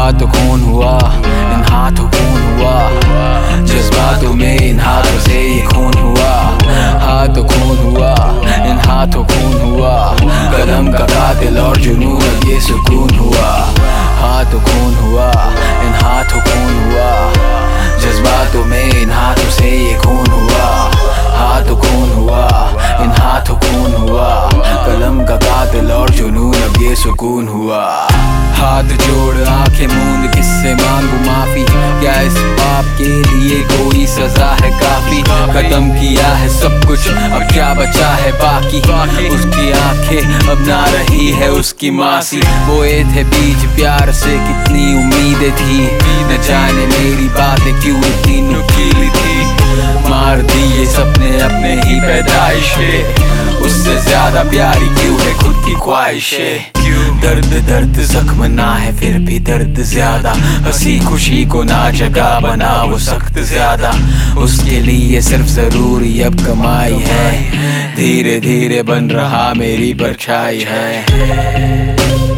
हाथों खून हुआ, इन हाथों खून हुआ, जज्बातों में इन हाथों से ये खून हुआ। हाथों खून हुआ, इन हाथों खून हुआ, कलम का कातिल और जुनून अब ये सुकून हुआ। हाथों खून हुआ, इन हाथों खून हुआ, जज्बातों में इन हाथों से ये खून हुआ। हाथों खून हुआ, इन हाथों खून हुआ, कलम का कातिल और जुनून अब ये सुकून हुआ। हाथ जोड़ आंखें मूंद किससे मांगू माफी, क्या इस पाप के लिए कोई सजा है काफी? खत्म किया है सब कुछ, अब क्या बचा है बाकी? उसकी आंखें अब ना रही है उसकी मासी। बोए थे बीज प्यार से कितनी उम्मीदें थी, न जाने मेरी बातें क्यों इतनी नुकीली थी। मार दी ये सपने अपने ही पैदाइश पे, उससे ज्यादा प्यारी क्यों है खुद की ख्वाहिशें। दर्द दर्द जख्म ना है फिर भी दर्द ज्यादा, हंसी खुशी को ना जगह बना वो सख्त ज्यादा। उसके लिए सिर्फ जरूरी अब कमाई है, धीरे धीरे बन रहा मेरी परछाई है।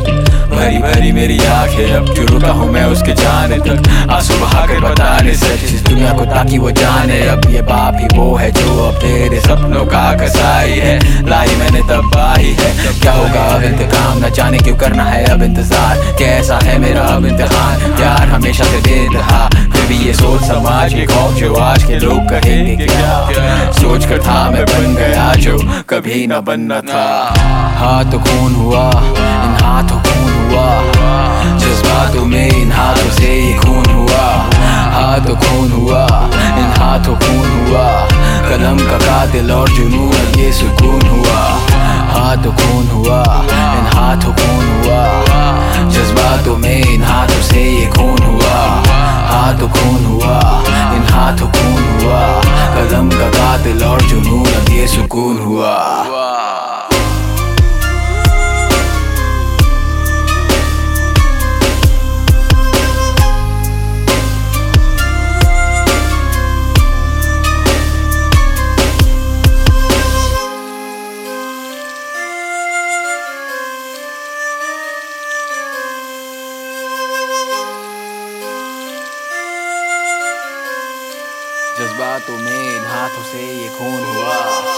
भरी भरी मेरी आंखें अब जो रुका हूँ मैं उसके जाने तक, आंसू बहाकर बताने सच इस दुनिया को ताकि वो जाने। अब ये बाप ही वो है जो अब तेरे सपनों का कसाई है, लाई मैंने तबाही है। क्या होगा अब इंतकाम, न जाने क्यों करना है अब इंतजार, कैसा है मेरा अब इम्तिहान। प्यार हमेशा से बेइंतहा, फिर भी ये सोच समाज के खौफ जो आज के लोग कहेंगे क्या। सोच कर था मैं बन गया जो कभी न बनना था। हाथों खून हुआ, इन हाथों खून हुआ, जज्बातों में इन हाथों से ये खून हुआ। हाथों खून हुआ, इन हाथों खून हुआ, कलम का कातिल और जुनून ये सुकून हुआ। हाथों खून हुआ, इन हाथों खून हुआ, जज्बातों में इन हाथों से ये खून हुआ। हाथों खून हुआ, इन हाथों खून हुआ, कलम का कातिल और जुनून ये सुकून हुआ। जज्बातों में इन हाथों से ये खून हुआ।